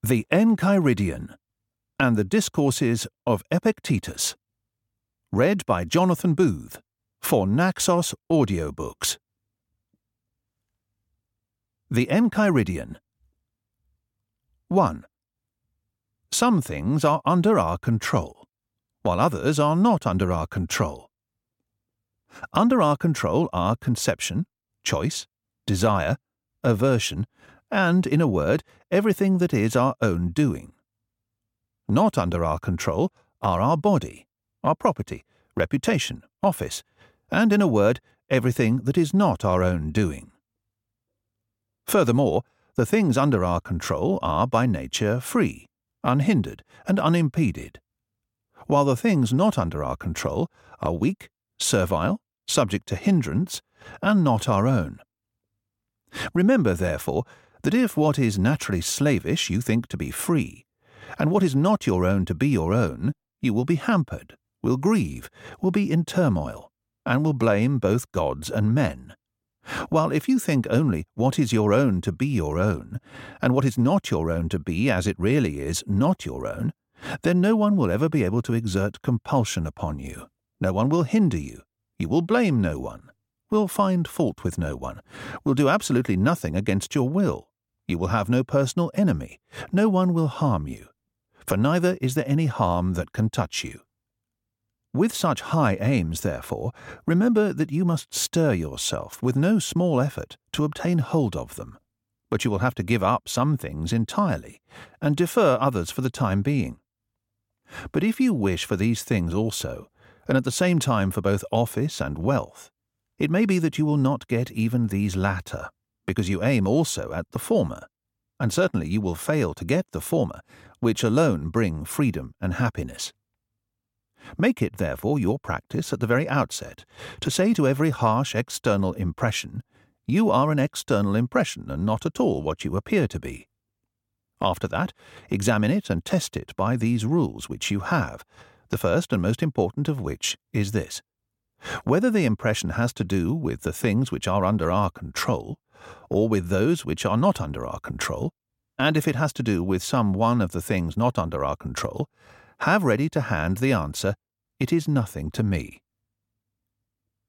The Enchiridion and the Discourses of Epictetus. Read by Jonathan Booth for Naxos Audiobooks. The Enchiridion. 1. Some things are under our control, while others are not under our control. Under our control are conception, choice, desire, aversion, and, in a word, everything that is our own doing. Not under our control are our body, our property, reputation, office, and, in a word, everything that is not our own doing. Furthermore, the things under our control are by nature free, unhindered, and unimpeded, while the things not under our control are weak, servile, subject to hindrance, and not our own. Remember, therefore, that if what is naturally slavish you think to be free, and what is not your own to be your own, you will be hampered, will grieve, will be in turmoil, and will blame both gods and men. While if you think only what is your own to be your own, and what is not your own to be as it really is not your own, then no one will ever be able to exert compulsion upon you. No one will hinder you. You will blame no one, will find fault with no one, will do absolutely nothing against your will. You will have no personal enemy. No one will harm you, for neither is there any harm that can touch you. With such high aims, therefore, remember that you must stir yourself with no small effort to obtain hold of them, but you will have to give up some things entirely, and defer others for the time being. But if you wish for these things also, and at the same time for both office and wealth, it may be that you will not get even these latter, because you aim also at the former, and certainly you will fail to get the former, which alone bring freedom and happiness. Make it, therefore, your practice at the very outset to say to every harsh external impression, you are an external impression and not at all what you appear to be. After that, examine it and test it by these rules which you have, the first and most important of which is this: whether the impression has to do with the things which are under our control, or with those which are not under our control, and if it has to do with some one of the things not under our control, have ready to hand the answer, "It is nothing to me."